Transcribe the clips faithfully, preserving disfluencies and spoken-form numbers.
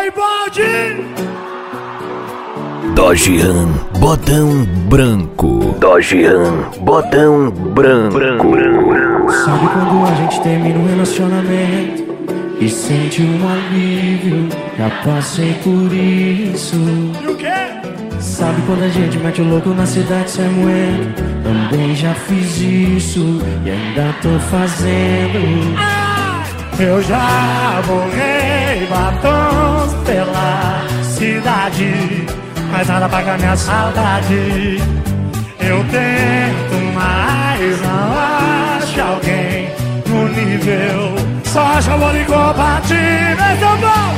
Oi, bode! Dodge Ram, botão branco. Dodge Ram, botão branco. Sabe quando a gente termina um relacionamento e sente um alívio? Já passei por isso. E o quê? Sabe quando a gente mete o louco na cidade sem moeda? Também já fiz isso e ainda tô fazendo. Ah! Eu já borrei batons pela cidade, mas nada paga minha saudade. Eu tento, mas não acho alguém no nível. Só acho amor incompatível. Esse é o bom!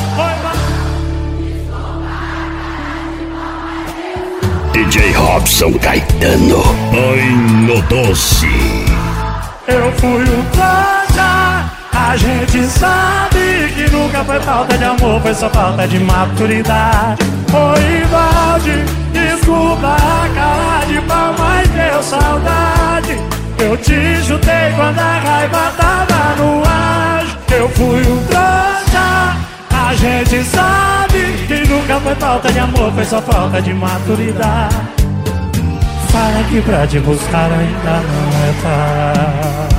D J Robson Caetano, Ai no Doce. Eu fui um trouxa, a gente sabe que nunca foi falta de amor, foi só falta de maturidade. Oi, balde, desculpa a cara de pau, mas deu saudade. Eu te chutei quando a raiva tava no ar. Eu fui um trouxa, a gente sabe que nunca foi falta de amor, foi só falta de maturidade. Fala que pra te buscar ainda não é tarde.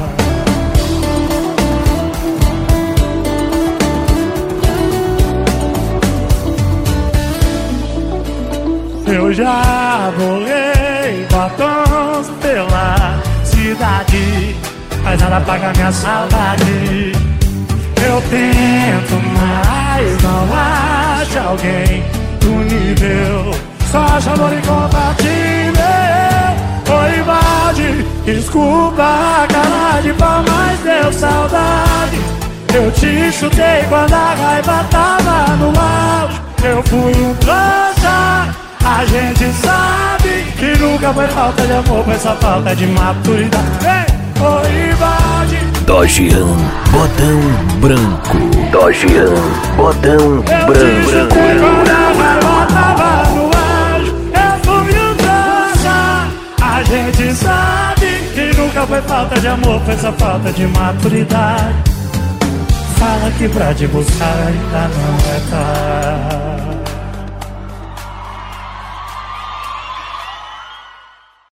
Eu já borrei batons pela cidade, mas nada paga minha saudade. Eu tento, mas não acho alguém do nível. Só acho amor incompatível. Oi, balde, desculpa a cara de pau, mas deu saudade. Eu te chutei quando a raiva tava no auge. Eu fui um trouxa, a gente sabe que nunca foi falta de amor, foi só falta de maturidade. Ei! Oi, balde, Dodge Ram, botão branco. Dodge Ram, botão eu branco. te chutei quando a raiva tava no auge. Eu fui um trouxa, a gente sabe que nunca foi falta de amor, foi só falta de maturidade. Fala que pra te buscar ainda não é tarde.